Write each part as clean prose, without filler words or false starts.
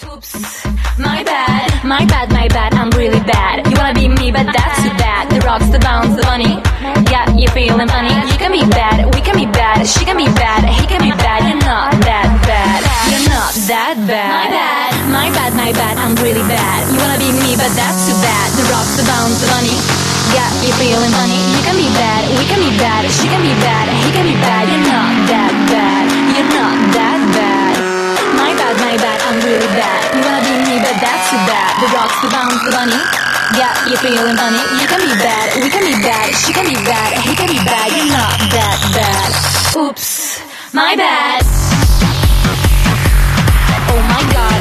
Oops, my bad, my bad, my bad, I'm really bad. You wanna be me, but that's too bad. The rocks, the bounce, the bunny. Yeah, you're feeling funny. You can be bad, we can be bad. She can be bad, he can be bad. You're not that bad, you're not that bad. My bad, my bad, I'm really bad. You wanna be me, but that's too bad. The rocks, the bounce, the bunny. Yeah, you're feeling funny. You can be bad, we can be bad. She can be bad, he can be bad. You're not that bad, you're not that bad. My bad, I'm really bad. You wanna be me, but that's too bad. The rocks, the bounce, the bunny. Yeah, you're feeling funny. You can be bad, we can be bad. She can be bad, he can be bad. You're not that bad. Oops, my bad. Oh my god.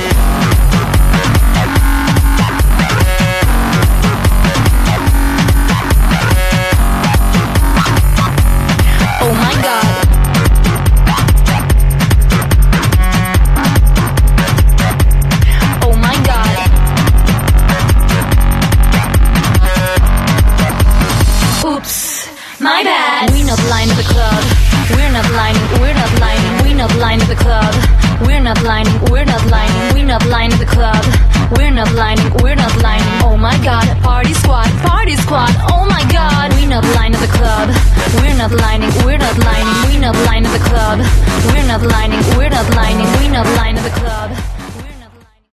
Oh my god. My bad. We're not lying to the club. We're not lying. We're not lying. We're not lying to the club. We're not lying. We're not lying. We're not lying to the club. We're not lying. We're not lying. Oh my god. Party squad. Party squad. Oh my god. We're not lying to the club. We're not lying. We're not lying. We're not lying to the club. We're not lying. We're not lying. We're not lying to the club.